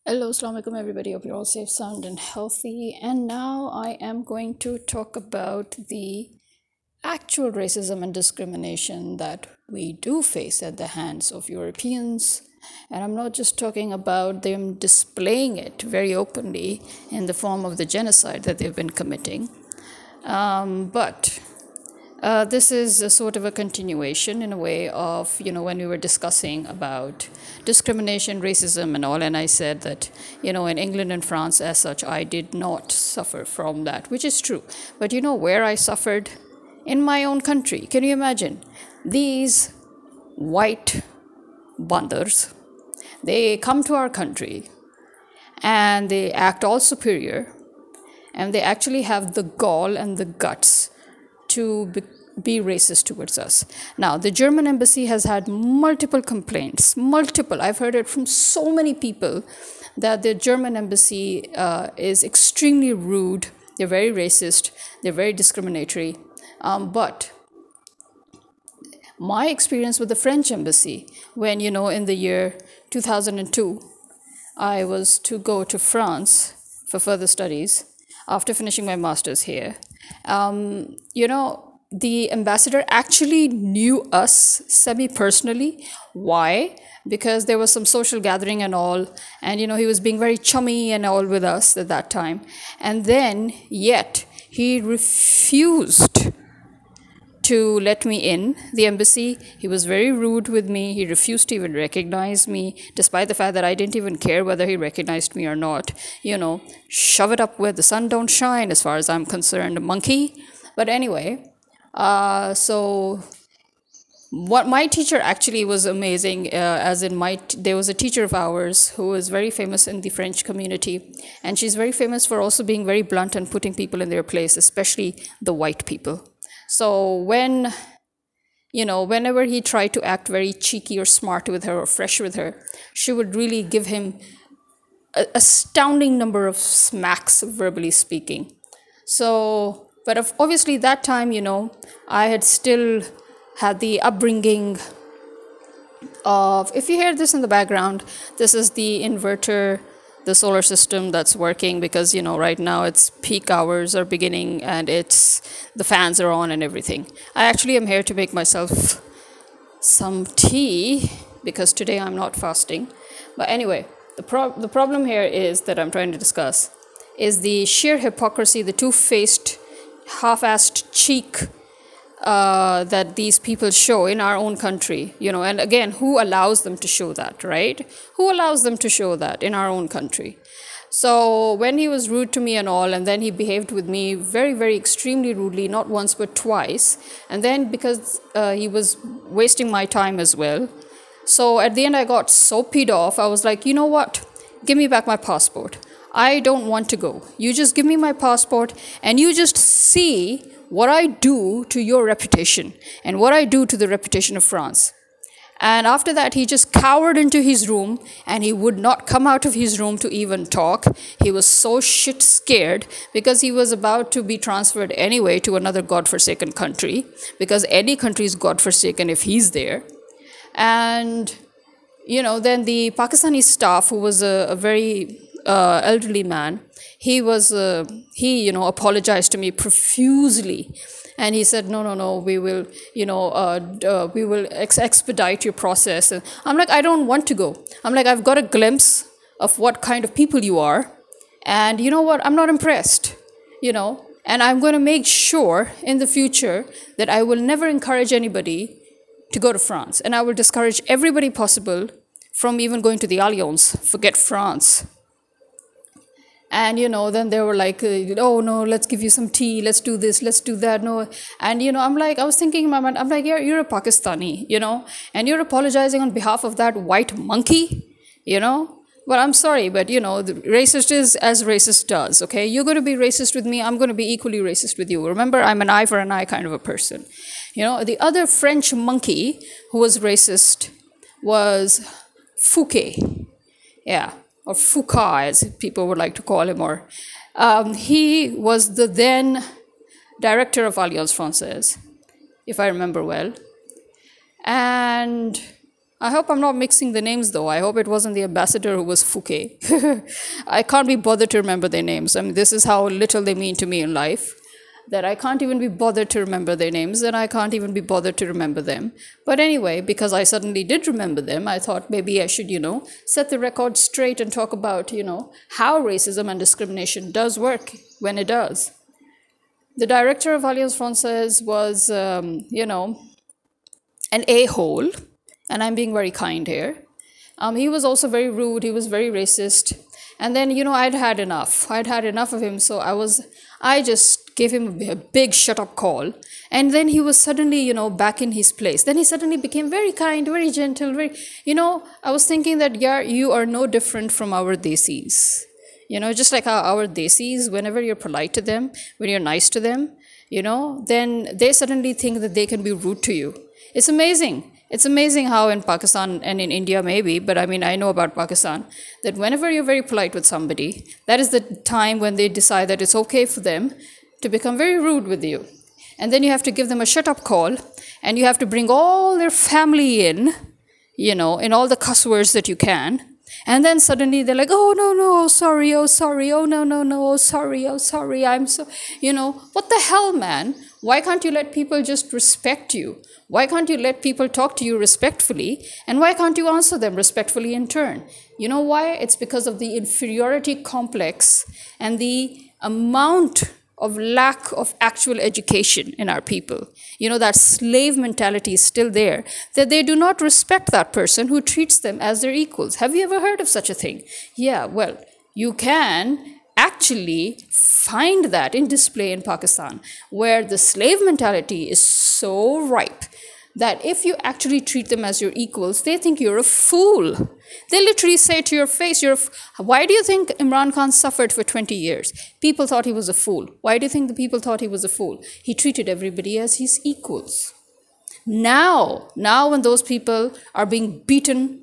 Hello, Assalamu alaikum, everybody. Hope you're all safe, sound, and healthy. And now I am going to talk about the actual racism and discrimination that we do face at the hands of Europeans. And I'm not just talking about them displaying it very openly in the form of the genocide that they've been committing, but this is a sort of a continuation in a way of, when we were discussing about discrimination, racism, and all, and I said that, in England and France, as such, I did not suffer from that, which is true. But you know where I suffered? In my own country. Can you imagine? These white bandars, they come to our country and they act all superior, and they actually have the gall and the guts to be racist towards us. Now, the German embassy has had multiple complaints, multiple. I've heard it from so many people that the German embassy is extremely rude. They're very racist. They're very discriminatory. But my experience with the French embassy, when, in the year 2002, I was to go to France for further studies after finishing my master's here. The ambassador actually knew us semi-personally. Why? Because there was some social gathering and all, and he was being very chummy and all with us at that time. And then, yet, he refused to let me in the embassy. He was very rude with me. He refused to even recognize me, despite the fact that I didn't even care whether he recognized me or not. Shove it up where the sun don't shine, as far as I'm concerned, monkey. But anyway, so what my teacher actually was amazing, there was a teacher of ours who is very famous in the French community, and she's very famous for also being very blunt and putting people in their place, especially the white people. So whenever he tried to act very cheeky or smart with her or fresh with her, she would really give him an astounding number of smacks, verbally speaking. So, but obviously that time, I had still had the upbringing of, if you hear this in the background, this is the inverter, the solar system that's working, because right now it's peak hours are beginning and the fans are on and everything. I actually am here to make myself some tea because today I'm not fasting. But anyway, the problem here is that I'm trying to discuss is the sheer hypocrisy, the two-faced, half-assed cheek that these people show in our own country, and again, who allows them to show that, right? Who allows them to show that in our own country? So when he was rude to me and all, and then he behaved with me very, very extremely rudely, not once but twice, and then because he was wasting my time as well, so at the end I got so peed off, I was like, you know what? Give me back my passport. I don't want to go. You just give me my passport and you just see what I do to your reputation and what I do to the reputation of France. And after that, he just cowered into his room and he would not come out of his room to even talk. He was so shit scared because he was about to be transferred anyway to another godforsaken country, because any country is godforsaken if he's there. And, then the Pakistani staff, who was a very elderly man, he apologized to me profusely, and he said, no, we will, we will expedite your process. And I'm like, I don't want to go. I'm like, I've got a glimpse of what kind of people you are, and you know what? I'm not impressed, and I'm going to make sure in the future that I will never encourage anybody to go to France, and I will discourage everybody possible from even going to the Allianz. Forget France. And, then they were like, oh, no, let's give you some tea. Let's do this. Let's do that. No. And, I was thinking in my mind, I'm like, yeah, you're a Pakistani, and you're apologizing on behalf of that white monkey, Well, I'm sorry, but, the racist is as racist does, okay? You're going to be racist with me. I'm going to be equally racist with you. Remember, I'm an eye for an eye kind of a person. The other French monkey who was racist was Fouquet. Yeah. Or Foucault, as people would like to call him, or he was the then director of Alliance Française, if I remember well. And I hope I'm not mixing the names though. I hope it wasn't the ambassador who was Fouquet. I can't be bothered to remember their names. I mean, this is how little they mean to me in life, that I can't even be bothered to remember their names, and I can't even be bothered to remember them. But anyway, because I suddenly did remember them, I thought maybe I should, set the record straight and talk about, how racism and discrimination does work when it does. The director of Alliance Francaise was, an a-hole, and I'm being very kind here. He was also very rude. He was very racist. And then, I'd had enough. I'd had enough of him. So I just gave him a big shut up call. And then he was suddenly, back in his place. Then he suddenly became very kind, very gentle, I was thinking that, yeah, you are no different from our desis. Just like our desis, whenever you're polite to them, when you're nice to them, then they suddenly think that they can be rude to you. It's amazing. It's amazing how in Pakistan and in India maybe, but I mean, I know about Pakistan, that whenever you're very polite with somebody, that is the time when they decide that it's okay for them to become very rude with you. And then you have to give them a shut up call, and you have to bring all their family in, in all the cuss words that you can. And then suddenly they're like, oh, no, oh, sorry, oh, no, oh, sorry, I'm so, what the hell, man? Why can't you let people just respect you? Why can't you let people talk to you respectfully? And why can't you answer them respectfully in turn? You know why? It's because of the inferiority complex and the amount of lack of actual education in our people. That slave mentality is still there, that they do not respect that person who treats them as their equals. Have you ever heard of such a thing? Yeah, well, you can actually find that in display in Pakistan, where the slave mentality is so ripe that if you actually treat them as your equals, they think you're a fool. They literally say to your face, why do you think Imran Khan suffered for 20 years? People thought he was a fool. Why do you think the people thought he was a fool? He treated everybody as his equals. Now when those people are being beaten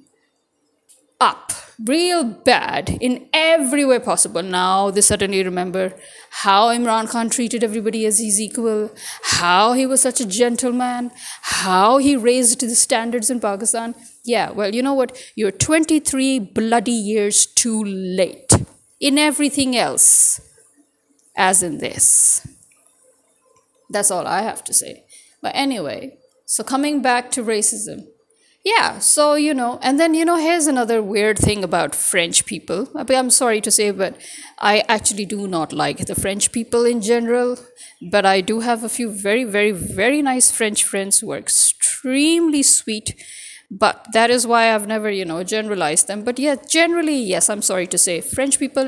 up real bad in every way possible, now they suddenly remember how Imran Khan treated everybody as his equal, how he was such a gentleman, how he raised the standards in Pakistan. Yeah, well, you know what? You're 23 bloody years too late in everything else, as in this. That's all I have to say. But anyway, so coming back to racism. Yeah, so, and then, here's another weird thing about French people. I'm sorry to say, but I actually do not like the French people in general. But I do have a few very, very, very nice French friends who are extremely sweet. But that is why I've never, generalized them. But yeah, generally, yes, I'm sorry to say, French people,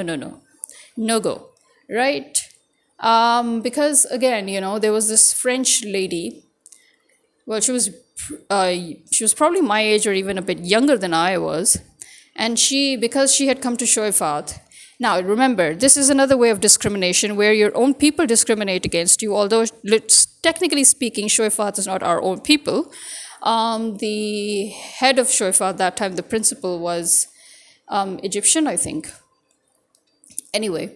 no go, right? Because, again, there was this French lady. Well, she was probably my age or even a bit younger than I was. And because she had come to Shoifat. Now, remember, this is another way of discrimination where your own people discriminate against you, although technically speaking, Shoifat is not our own people. The head of Shoifat at that time, the principal, was Egyptian, I think. Anyway,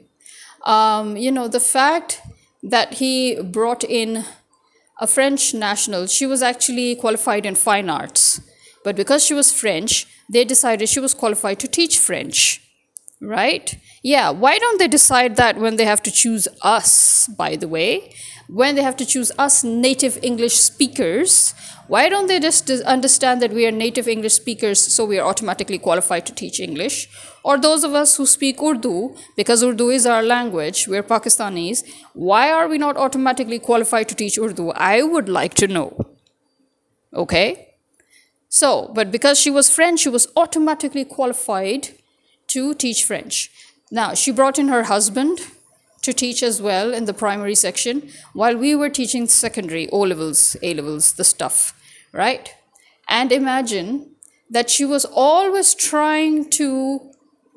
the fact that he brought in a French national, she was actually qualified in fine arts. But because she was French, they decided she was qualified to teach French. Right? Yeah, why don't they decide that when they have to choose us, by the way? When they have to choose us native English speakers, why don't they just understand that we are native English speakers, so we are automatically qualified to teach English? Or those of us who speak Urdu, because Urdu is our language, we're Pakistanis, why are we not automatically qualified to teach Urdu? I would like to know. Okay? So, but because she was French, she was automatically qualified to teach French. Now, she brought in her husband to teach as well in the primary section, while we were teaching secondary, O-levels, A-levels, the stuff, right? And imagine that she was always trying to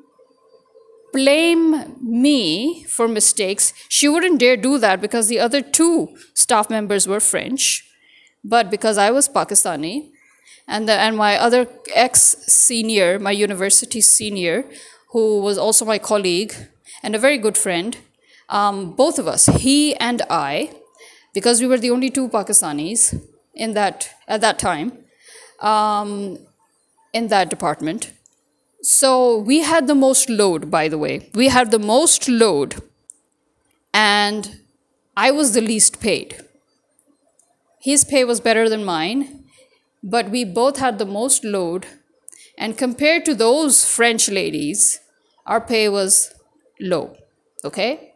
blame me for mistakes. She wouldn't dare do that because the other two staff members were French, but because I was Pakistani, and my other ex-senior, my university senior, who was also my colleague and a very good friend, both of us, he and I, because we were the only two Pakistanis at that time, in that department. So we had the most load, by the way. We had the most load, and I was the least paid. His pay was better than mine, but we both had the most load. And compared to those French ladies, our pay was low. Okay?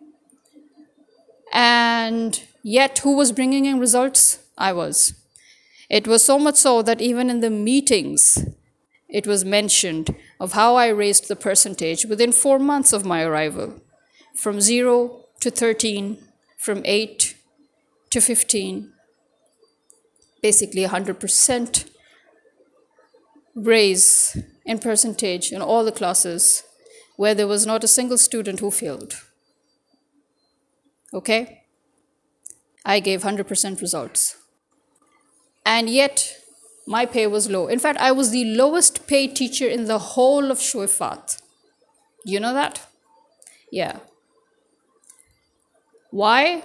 And yet, who was bringing in results? I was. It was so much so that even in the meetings, it was mentioned of how I raised the percentage within 4 months of my arrival, from 0 to 13, from 8 to 15, basically 100% raise in percentage in all the classes where there was not a single student who failed. Okay? I gave 100% results. And yet, my pay was low. In fact, I was the lowest paid teacher in the whole of Shuifat. You know that? Yeah. Why?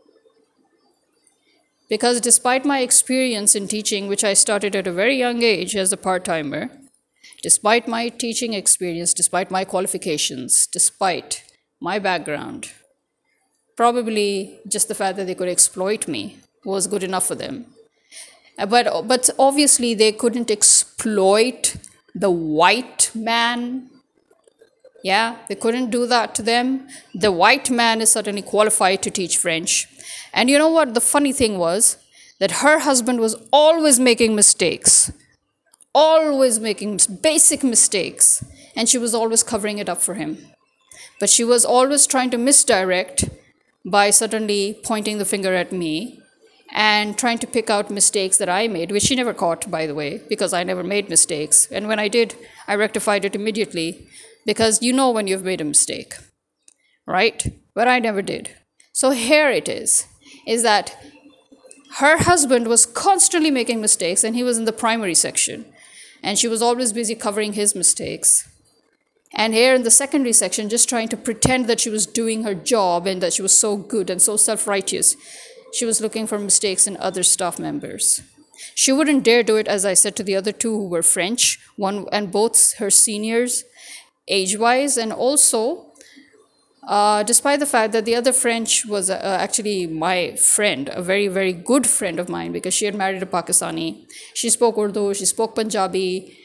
Because despite my experience in teaching, which I started at a very young age as a part-timer, despite my teaching experience, despite my qualifications, despite my background, probably just the fact that they could exploit me was good enough for them. But obviously they couldn't exploit the white man. Yeah, they couldn't do that to them. The white man is certainly qualified to teach French. And you know what? The funny thing was that her husband was always making mistakes, always making basic mistakes, and she was always covering it up for him. But she was always trying to misdirect by suddenly pointing the finger at me and trying to pick out mistakes that I made, which she never caught, by the way, because I never made mistakes. And when I did, I rectified it immediately, because you know when you've made a mistake, right? But I never did. So here it is that her husband was constantly making mistakes, and he was in the primary section, and she was always busy covering his mistakes. And here in the secondary section, just trying to pretend that she was doing her job and that she was so good and so self-righteous, she was looking for mistakes in other staff members. She wouldn't dare do it, as I said, to the other two who were French, one and both her seniors, age-wise, and also, despite the fact that the other French was actually my friend, a very, very good friend of mine, because she had married a Pakistani. She spoke Urdu, she spoke Punjabi,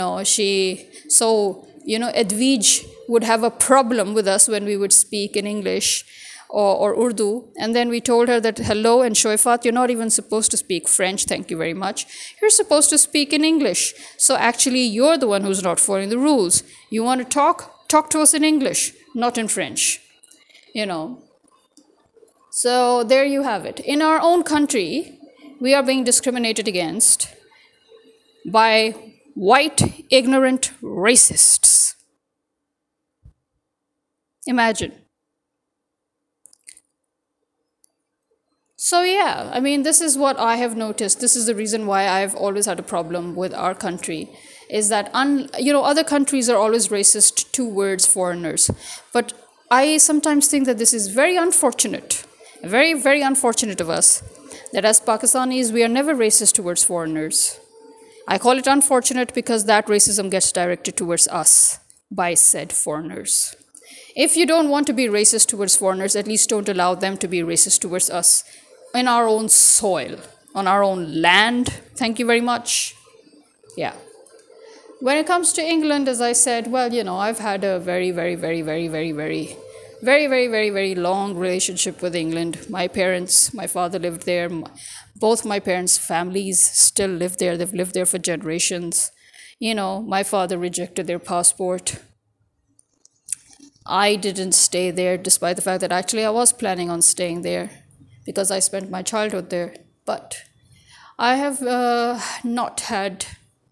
Edwige would have a problem with us when we would speak in English or Urdu. And then we told her that, hello, in Shuifat, you're not even supposed to speak French, thank you very much. You're supposed to speak in English. So actually, you're the one who's not following the rules. You want to talk to us in English, not in French. So there you have it. In our own country, we are being discriminated against by white, ignorant racists. Imagine. So yeah, I mean, this is what I have noticed. This is the reason why I've always had a problem with our country, is that other countries are always racist towards foreigners. But I sometimes think that this is very unfortunate, very, very unfortunate of us, that as Pakistanis, we are never racist towards foreigners. I call it unfortunate because that racism gets directed towards us by said foreigners. If you don't want to be racist towards foreigners, at least don't allow them to be racist towards us in our own soil, on our own land. Thank you very much. Yeah. When it comes to England, as I said, I've had a very, very, very, very, very, very, very, very, very, very long relationship with England. My parents, my father lived there. Both my parents' families still live there. They've lived there for generations. My father rejected their passport. I didn't stay there, despite the fact that actually I was planning on staying there because I spent my childhood there. But I have not had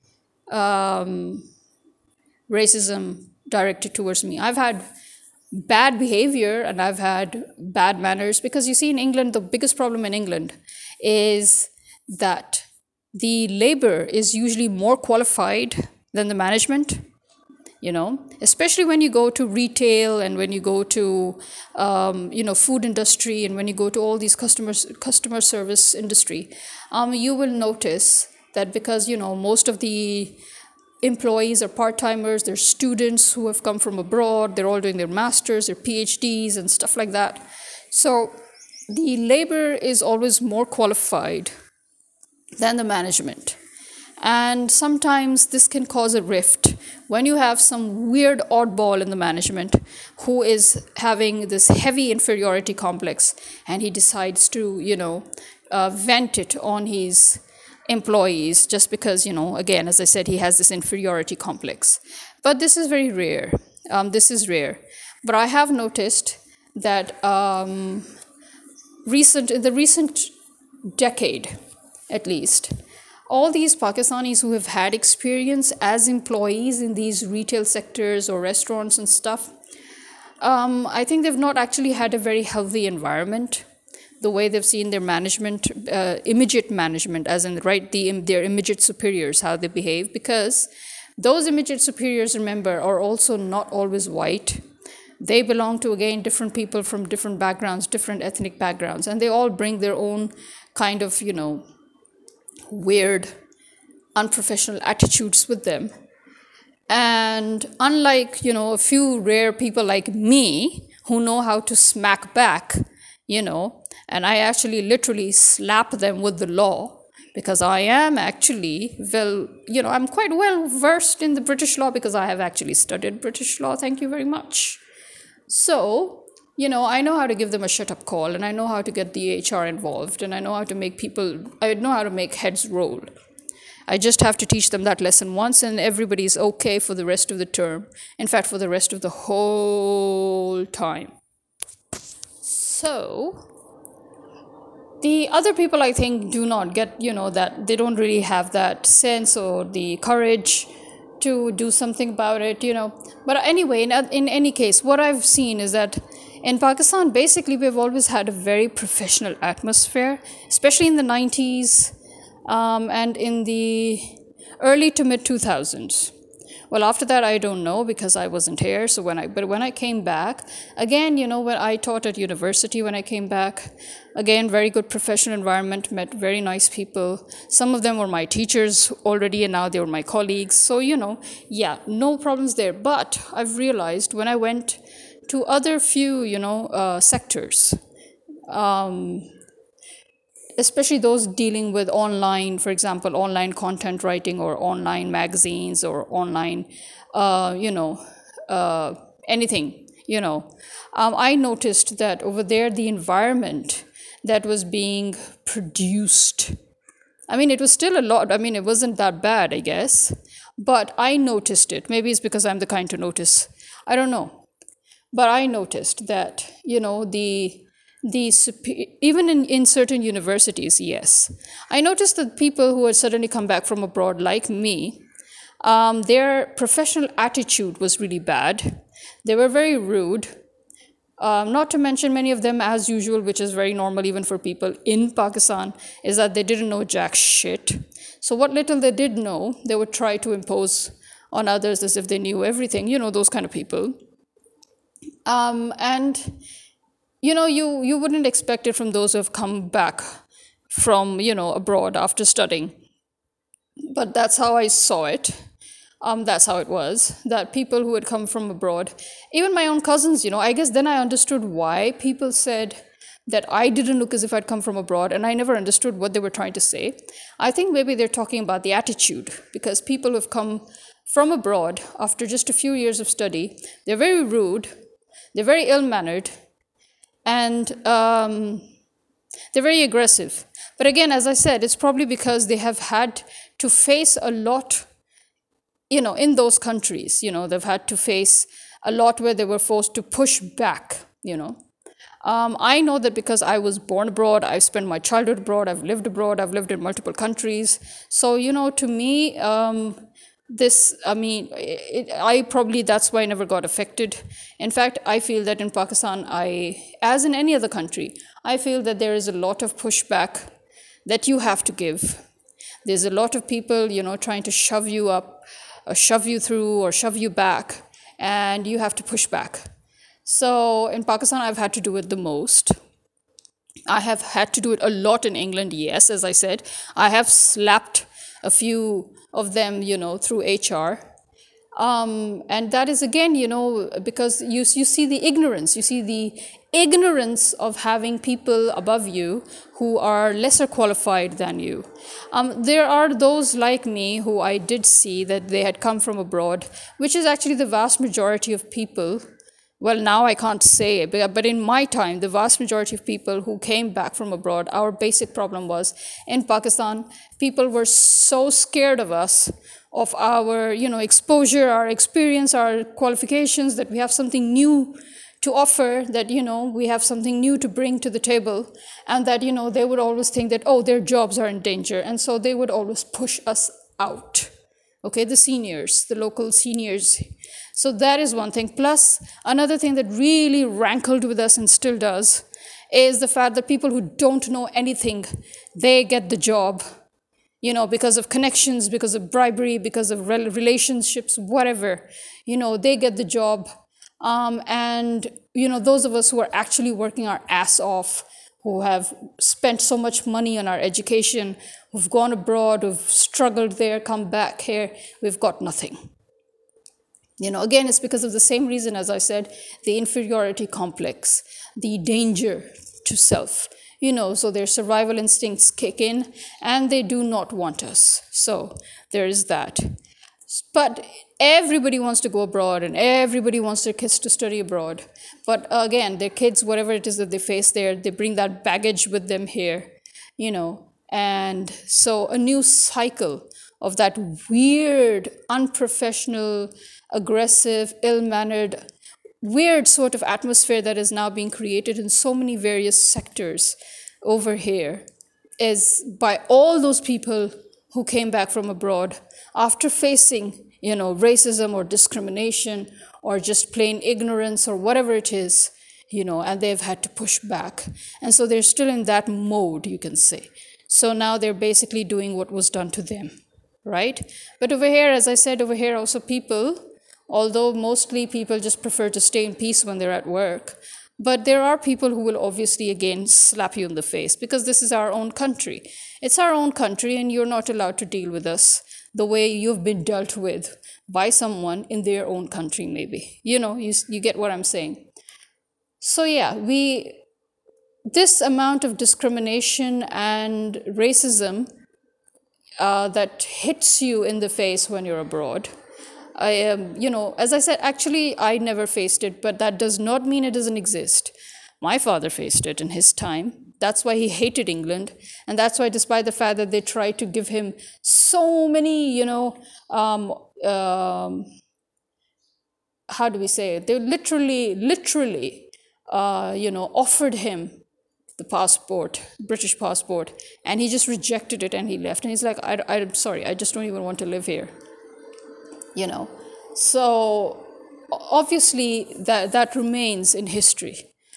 racism directed towards me. I've had bad behavior and I've had bad manners, because you see, in England, the biggest problem in England is that the labor is usually more qualified than the management. Especially when you go to retail and when you go to food industry and when you go to all these customer service industry, you will notice that because, most of the employees are part-timers, they're students who have come from abroad, they're all doing their masters, their PhDs and stuff like that. So the labor is always more qualified than the management. And sometimes this can cause a rift when you have some weird oddball in the management who is having this heavy inferiority complex, and he decides to, vent it on his employees just because, again, as I said, he has this inferiority complex. But this is very rare. This is rare. But I have noticed that in the recent decade, at least, all these Pakistanis who have had experience as employees in these retail sectors or restaurants and stuff, I think they've not actually had a very healthy environment. The way they've seen their management, immediate management, as in their immediate superiors, how they behave, because those immediate superiors, remember, are also not always white. They belong to, again, different people from different backgrounds, different ethnic backgrounds, and they all bring their own kind of, weird, unprofessional attitudes with them. And unlike, a few rare people like me who know how to smack back, and I actually literally slap them with the law, because I am actually, I'm quite well versed in the British law because I have actually studied British law. Thank you very much. So, I know how to give them a shut-up call, and I know how to get the HR involved, and I know how to make heads roll. I just have to teach them that lesson once, and everybody's okay for the rest of the term. In fact, for the rest of the whole time. So, the other people, I think, do not get, that they don't really have that sense or the courage to do something about it, But anyway, in any case, what I've seen is that in Pakistan, basically, we've always had a very professional atmosphere, especially in the 90s and in the early to mid 2000s. Well, after that, I don't know because I wasn't here. So when I came back, again, when I taught at university, when I came back, again, very good professional environment, met very nice people. Some of them were my teachers already, and now they were my colleagues. So, no problems there. But I've realized when I went to other few, sectors, especially those dealing with online, for example, online content writing or online magazines or online, anything, I noticed that over there, the environment that was being produced, it was still a lot. It wasn't that bad, I guess, but I noticed it. Maybe it's because I'm the kind to notice. I don't know. But I noticed that, even in certain universities, yes. I noticed that people who had suddenly come back from abroad, like me, their professional attitude was really bad. They were very rude. Not to mention many of them, as usual, which is very normal even for people in Pakistan, is that they didn't know jack shit. So what little they did know, they would try to impose on others as if they knew everything, those kind of people. And you wouldn't expect it from those who have come back from, abroad after studying. But that's how I saw it. That's how it was, that people who had come from abroad, even my own cousins, I guess then I understood why people said that I didn't look as if I'd come from abroad, and I never understood what they were trying to say. I think maybe they're talking about the attitude, because people who have come from abroad after just a few years of study, they're very rude, they're very ill-mannered, and they're very aggressive. But again, as I said, it's probably because they have had to face a lot, in those countries. They've had to face a lot where they were forced to push back, I know that because I was born abroad, I've spent my childhood abroad, I've lived in multiple countries. So, to me, that's why I never got affected. In fact, I feel that in Pakistan, as in any other country, I feel that there is a lot of pushback that you have to give. There's a lot of people, trying to shove you up, or shove you through, or shove you back, and you have to push back. So in Pakistan, I've had to do it the most. I have had to do it a lot in England, yes, as I said. I have slapped a few of them, through HR. And that is again, because you see the ignorance, of having people above you who are lesser qualified than you. There are those like me who I did see that they had come from abroad, which is actually the vast majority of people. Well, now I can't say it, but in my time, the vast majority of people who came back from abroad, our basic problem was in Pakistan, people were so scared of us, of our, exposure, our experience, our qualifications, that we have something new to offer, that, we have something new to bring to the table, and that, they would always think that, oh, their jobs are in danger. And so they would always push us out. Okay, the seniors, the local seniors. So that is one thing. Plus, another thing that really rankled with us and still does is the fact that people who don't know anything, they get the job, because of connections, because of bribery, because of relationships, whatever, they get the job. And, those of us who are actually working our ass off, who have spent so much money on our education, who've gone abroad, who've struggled there, come back here, we've got nothing. Again, it's because of the same reason, as I said, the inferiority complex, the danger to self. So their survival instincts kick in and they do not want us. So there is that. But everybody wants to go abroad and everybody wants their kids to study abroad. But again, their kids, whatever it is that they face there, they bring that baggage with them here, And so a new cycle of that weird, unprofessional, aggressive, ill-mannered, weird sort of atmosphere that is now being created in so many various sectors over here is by all those people who came back from abroad after facing, racism or discrimination or just plain ignorance or whatever it is, and they've had to push back. And so they're still in that mode, you can say. So now they're basically doing what was done to them, right? But over here, as I said, also people, although mostly people just prefer to stay in peace when they're at work, but there are people who will obviously, again, slap you in the face because this is our own country. It's our own country and you're not allowed to deal with us the way you've been dealt with by someone in their own country, maybe. You get what I'm saying. So yeah, this amount of discrimination and racism that hits you in the face when you're abroad, I am, as I said, actually, I never faced it, but that does not mean it doesn't exist. My father faced it in his time. That's why he hated England. And that's why, despite the fact that they tried to give him so many, how do we say it? They literally, offered him the passport, British passport, and he just rejected it and he left. And he's like, I'm sorry, I just don't even want to live here. So obviously that remains in history.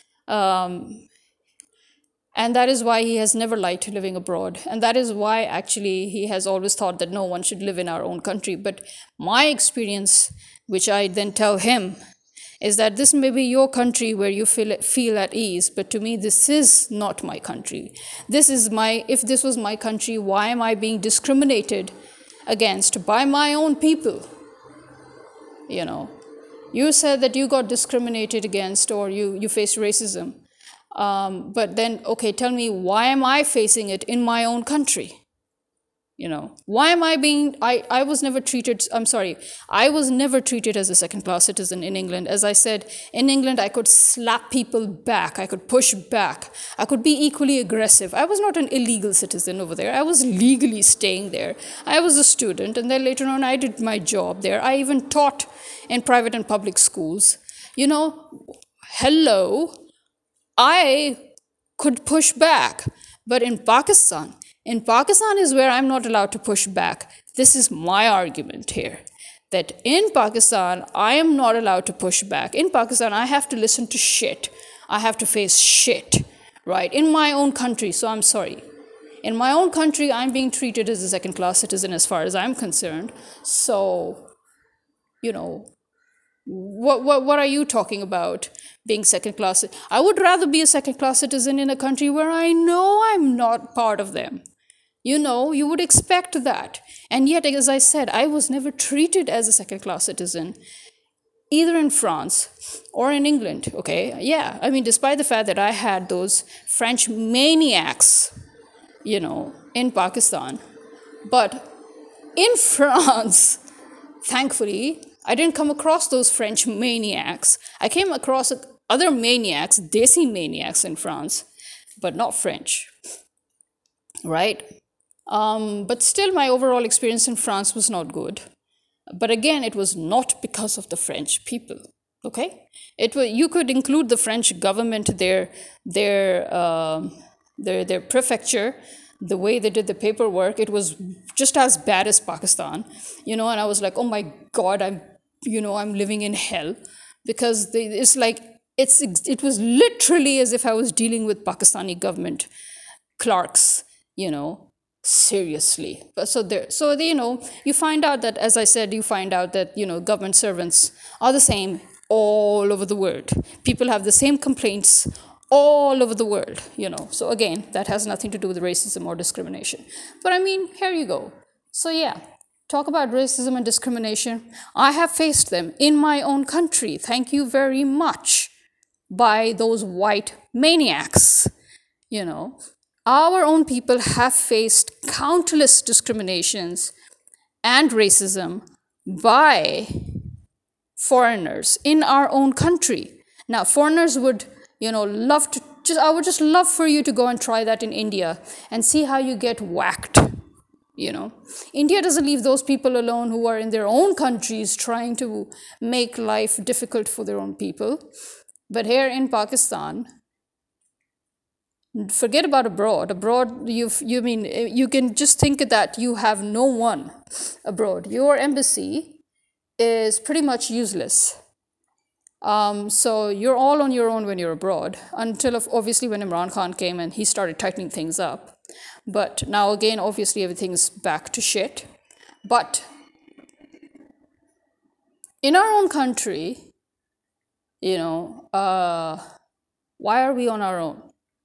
And that is why he has never liked living abroad. And that is why actually he has always thought that no one should live in our own country. But my experience, which I then tell him, is that this may be your country where you feel at ease, but to me, this is not my country. If this was my country, why am I being discriminated against by my own people? You said that you got discriminated against or you faced racism. But then, okay, tell me, why am I facing it in my own country? Why am I was never treated as a second-class citizen in England. As I said, in England, I could slap people back. I could push back. I could be equally aggressive. I was not an illegal citizen over there. I was legally staying there. I was a student, and then later on, I did my job there. I even taught in private and public schools. Hello, I could push back. But in Pakistan is where I'm not allowed to push back. This is my argument here, that in Pakistan, I am not allowed to push back. In Pakistan, I have to listen to shit. I have to face shit, right? In my own country, so I'm sorry. In my own country, I'm being treated as a second-class citizen as far as I'm concerned. So, what are you talking about? Being second-class? I would rather be a second-class citizen in a country where I know I'm not part of them. You would expect that. And yet, as I said, I was never treated as a second class citizen, either in France or in England. Okay. Yeah. I mean, despite the fact that I had those French maniacs, in Pakistan. But in France, thankfully, I didn't come across those French maniacs. I came across other maniacs, Desi maniacs in France, but not French, right? But still, my overall experience in France was not good. But again, it was not because of the French people. Okay, you could include the French government, their prefecture, the way they did the paperwork. It was just as bad as Pakistan, and I was like, oh my God, I'm living in hell, because it's like it was literally as if I was dealing with Pakistani government clerks, seriously. You find out that, as I said, government servants are the same all over the world. People have the same complaints all over the world. So again, that has nothing to do with racism or discrimination. But I mean, here you go. So yeah, talk about racism and discrimination. I have faced them in my own country, thank you very much, by those white maniacs. Our own people have faced countless discriminations and racism by foreigners in our own country. Now, foreigners would, love to I would just love for you to go and try that in India and see how you get whacked. India doesn't leave those people alone who are in their own countries trying to make life difficult for their own people. But here in Pakistan, forget about abroad. Abroad, you can just think that you have no one abroad. Your embassy is pretty much useless. So you're all on your own when you're abroad, until obviously when Imran Khan came and he started tightening things up. But now again, obviously everything's back to shit. But in our own country, why are we on our own?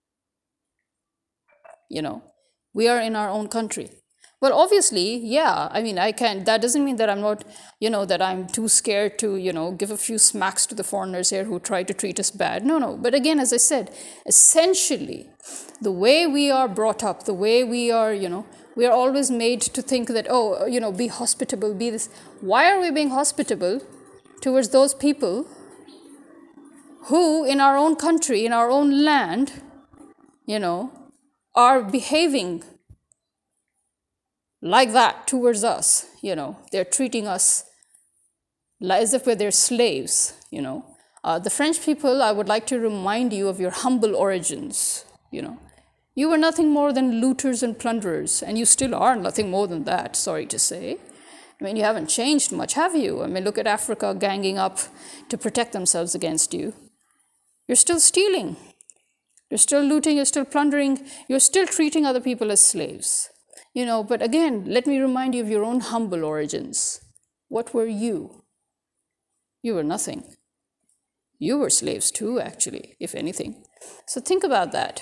We are in our own country. Well, obviously, yeah, that doesn't mean that I'm not, that I'm too scared to, give a few smacks to the foreigners here who try to treat us bad. No. But again, as I said, essentially, the way we are brought up, the way we are, we are always made to think that, be hospitable, be this. Why are we being hospitable towards those people who, in our own country, in our own land, are behaving like that towards us? They're treating us as if we're their slaves. The French people, I would like to remind you of your humble origins. You were nothing more than looters and plunderers, and you still are nothing more than that, sorry to say. You haven't changed much, have you? Look at Africa ganging up to protect themselves against you. You're still stealing. You're still looting, you're still plundering, you're still treating other people as slaves. But again, let me remind you of your own humble origins. What were you? You were nothing. You were slaves too, actually, if anything. So think about that.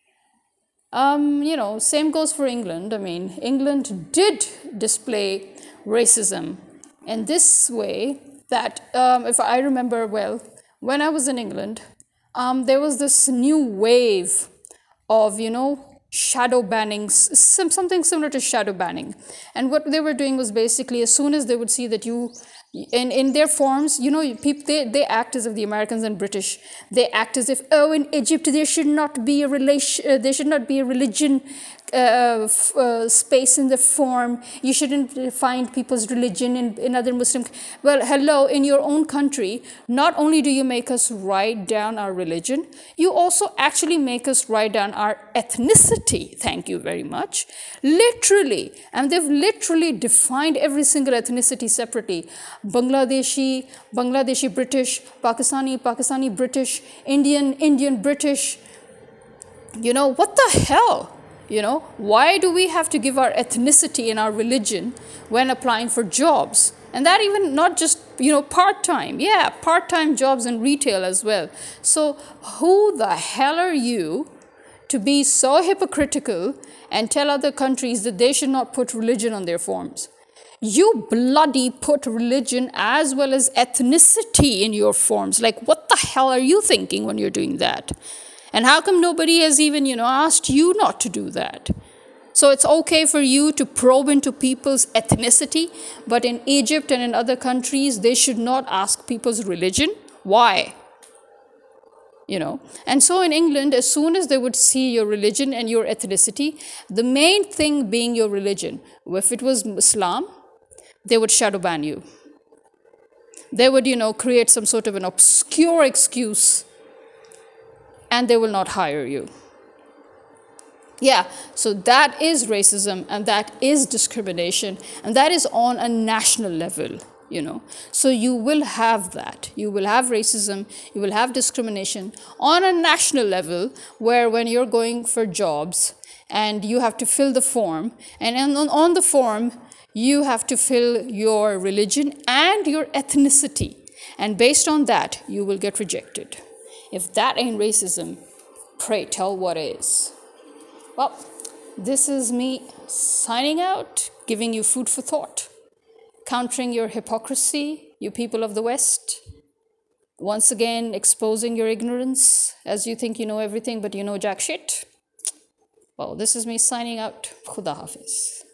Same goes for England. England did display racism in this way that, if I remember well, when I was in England, there was this new wave of, shadow banning, something similar to shadow banning. And what they were doing was basically, as soon as they would see that you, in their forms, people, they act as if the Americans and British, they act as if, in Egypt there should not be a religion space in the form. You shouldn't find people's religion in other Muslim. Well, hello, in your own country, not only do you make us write down our religion, you also actually make us write down our ethnicity. Thank you very much. Literally. And they've literally defined every single ethnicity separately. Bangladeshi British, Pakistani British, Indian British. What the hell? Why do we have to give our ethnicity and our religion when applying for jobs? And that even not just, part-time. Yeah, part-time jobs in retail as well. So who the hell are you to be so hypocritical and tell other countries that they should not put religion on their forms. You bloody put religion as well as ethnicity in your forms. Like, what the hell are you thinking when you're doing that? And how come nobody has even, asked you not to do that? So it's okay for you to probe into people's ethnicity, but in Egypt and in other countries, they should not ask people's religion. Why? And so in England, as soon as they would see your religion and your ethnicity, the main thing being your religion, if it was Islam, they would shadow ban you. They would, create some sort of an obscure excuse, and they will not hire you. Yeah, so that is racism, and that is discrimination, and that is on a national level. So you will have that. You will have racism, you will have discrimination on a national level, where when you're going for jobs and you have to fill the form, and on the form you have to fill your religion and your ethnicity, and based on that you will get rejected. If that ain't racism, pray tell what is. Well, this is me signing out, giving you food for thought, countering your hypocrisy, you people of the West. Once again, exposing your ignorance as you think you know everything, but you know jack shit. Well, this is me signing out. Khuda Hafiz.